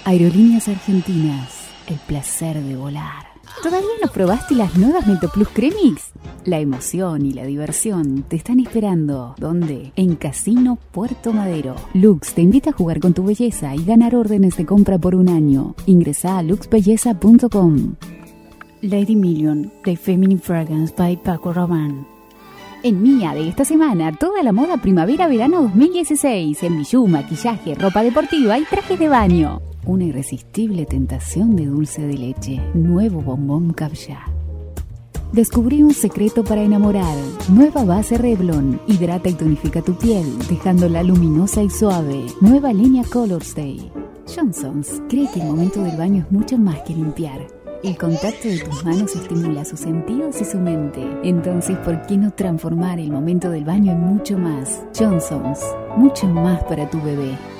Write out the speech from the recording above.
Aerolíneas Argentinas, el placer de volar. ¿Todavía no probaste las nuevas Mentoplus Cremix? La emoción y la diversión te están esperando. ¿Dónde? En Casino Puerto Madero. Lux te invita a jugar con tu belleza y ganar órdenes de compra por un año. Ingresá a luxbelleza.com. Lady Million, The Feminine Fragrance by Paco Rabanne. En Mía de esta semana, toda la moda primavera-verano 2016. En bijú, maquillaje, ropa deportiva y trajes de baño. Una irresistible tentación de dulce de leche. Nuevo bombón Capcha. Descubrí un secreto para enamorar. Nueva base Revlon. Hidrata y tonifica tu piel, dejándola luminosa y suave. Nueva línea Colorstay. Johnson's cree que el momento del baño es mucho más que limpiar. El contacto de tus manos estimula sus sentidos y su mente. Entonces, ¿por qué no transformar el momento del baño en mucho más? Johnson's, mucho más para tu bebé.